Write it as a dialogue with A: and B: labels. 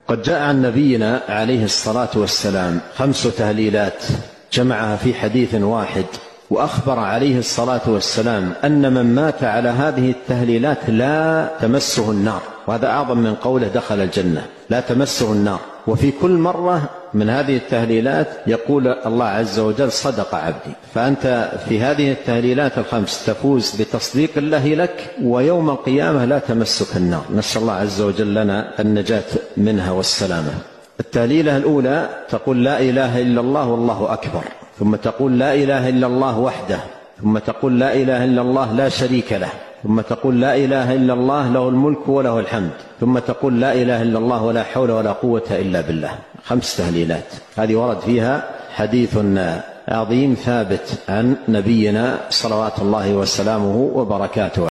A: قد جاء عن نبينا عليه الصلاة والسلام 5 تهليلات جمعها في حديث واحد، وأخبر عليه الصلاة والسلام أن من مات على هذه التهليلات لا تمسه النار، وهذا أعظم من قوله دخل الجنة، لا تمسه النار. وفي كل مرة من هذه التهليلات يقول الله عز وجل صدق عبدي. فأنت في هذه التهليلات ال5 تفوز بتصديق الله لك، ويوم القيامة لا تمسك النار، نسأل الله عز وجل لنا النجاة منها والسلامة. التهليلة الأولى تقول لا إله إلا الله والله أكبر، ثم تقول لا إله إلا الله وحده، ثم تقول لا إله إلا الله لا شريك له، ثم تقول لا إله إلا الله له الملك وله الحمد، ثم تقول لا إله إلا الله ولا حول ولا قوة إلا بالله. 5 تهليلات هذه ورد فيها حديث عظيم ثابت عن نبينا صلوات الله وسلامه وبركاته.